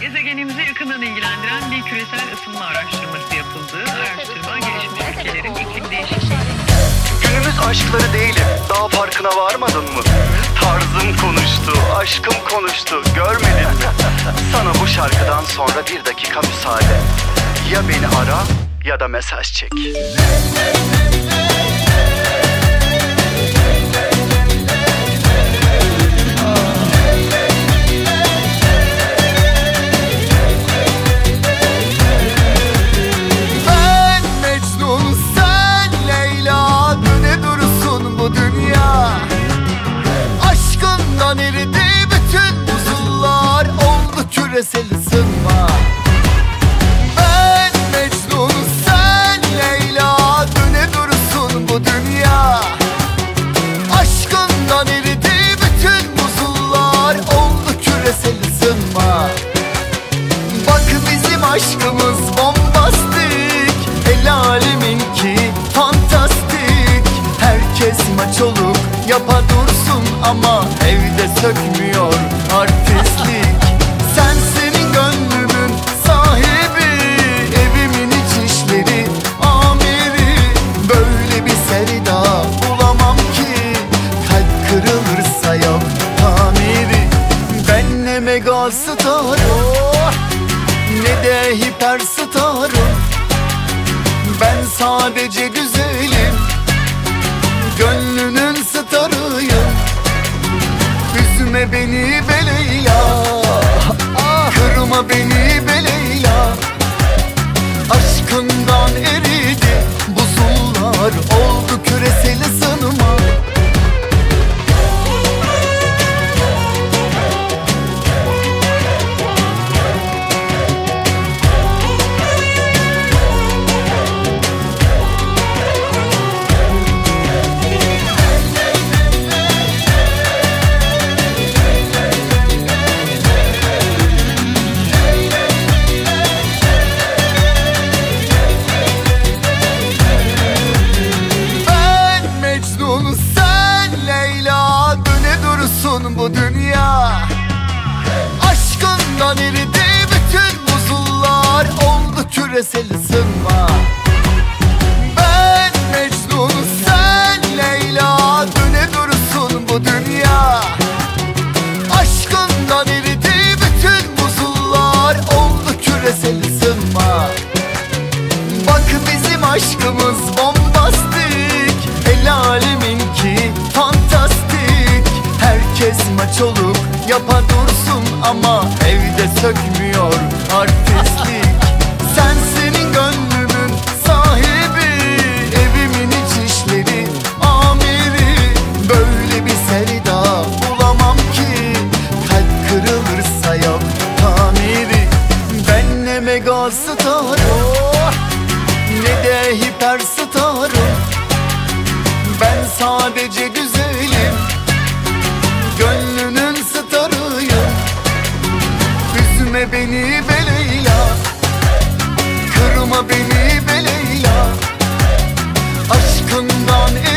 Gezegenimizi yakından ilgilendiren bir küresel ısınma araştırması yapıldı. Araştırma gelişmiş ülkelerin iklim değişikliği. Günümüz aşkları değilim, daha farkına varmadın mı? Tarzım konuştu, aşkım konuştu, görmedin mi? Sana bu şarkıdan sonra bir dakika müsaade. Ya beni ara ya da mesaj çek. Eridi bütün buzullar, oldu küresel ısınma. Ben Mecnun, sen Leyla, döne dursun bu dünya. Aşkından eridi bütün buzullar, oldu küresel ısınma. Bak bizim aşkımız bombastik, el aleminki fantastik. Herkes maç olup yapa dursun ama evde sökmüyor artistlik. Sensin gönlümün sahibi, evimin iç işleri amiri. Böyle bir sevda bulamam ki, kalp kırılırsa yok tamiri. Ben ne mega starım, ne de hiper starım. Ben sadece güzelim, gönlünün starıyım. Üzme beni be Leyla, kırma beni be Leyla. Aşkından eridi buzullar, oldu küresel ısınma. Bu dünya aşkından eridi bütün buzullar, oldu küresel ısınma. Ben Mecnun, sen Leyla, döne dursun bu dünya. Aşkından eridi bütün buzullar, oldu küresel ısınma. Bak bizim aşkımız bombastik, el aleminki fantastik. Herkes maç olup yapa dursun ama evde sökmüyor artistlik. Sensin gönlümün sahibi, evimin iç işleri amiri. Böyle bir sevda bulamam ki, kalp kırılırsa yok tamiri. Ben ne mega starım, ne de hiper starım. Ben sadece güzelim, gönlünün starıyım. Üzme beni be Leyla, kırma beni be Leyla. Aşkından